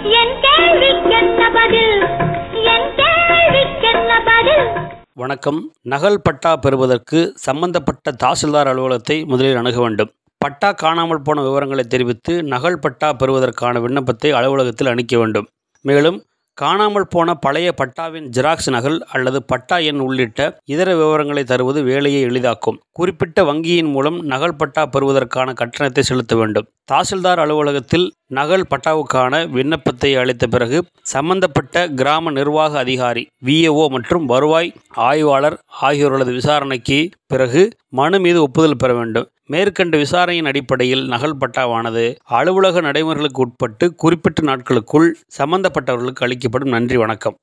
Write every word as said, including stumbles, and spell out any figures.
என் கேள்விக்கென்ன பதில்? என் கேள்விக்கென்ன பதில்? வணக்கம். நகல் பட்டா பெறுவதற்கு சம்பந்தப்பட்ட தாசில்தார் அலுவலகத்தை முதலில் அணுக வேண்டும். பட்டா காணாமல் போன விவரங்களை தெரிவித்து நகல் பட்டா பெறுவதற்கான விண்ணப்பத்தை அலுவலகத்தில் அளிக்க வேண்டும். மேலும் காணாமல் போன பழைய பட்டாவின் ஜெராக்ஸ் நகல் அல்லது பட்டா எண் உள்ளிட்ட இதர விவரங்களை தருவது வேலையை எளிதாக்கும். குறிப்பிட்ட வங்கியின் மூலம் நகல் பட்டா பெறுவதற்கான கட்டணத்தை செலுத்த வேண்டும். தாசில்தார் அலுவலகத்தில் நகல் பட்டாவுக்கான விண்ணப்பத்தை அளித்த பிறகு சம்பந்தப்பட்ட கிராம நிர்வாக அதிகாரி விஏஓ மற்றும் வருவாய் ஆய்வாளர் ஆகியோர்களது விசாரணைக்கு பிறகு மனு மீது ஒப்புதல் பெற வேண்டும். மேற்கண்ட விசாரணையின் அடிப்படையில் நகல் பட்டாவானது அலுவலக நடைமுறைகளுக்கு உட்பட்டு குறிப்பிட்ட நாட்களுக்குள் சம்பந்தப்பட்டவர்களுக்கு அளிக்கப்படும். நன்றி, வணக்கம்.